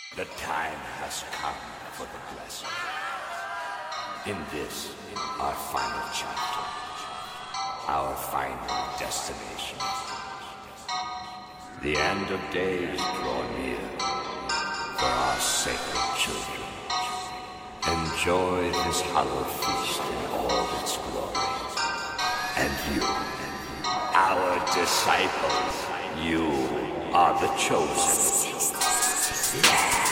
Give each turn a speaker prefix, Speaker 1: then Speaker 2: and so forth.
Speaker 1: The time has come for the blessing. In this, our final chapter, our final destination. The end of days draw near for our sacred children. Enjoy this hallowed feast in all its glory. And you, our disciples, you are the chosen.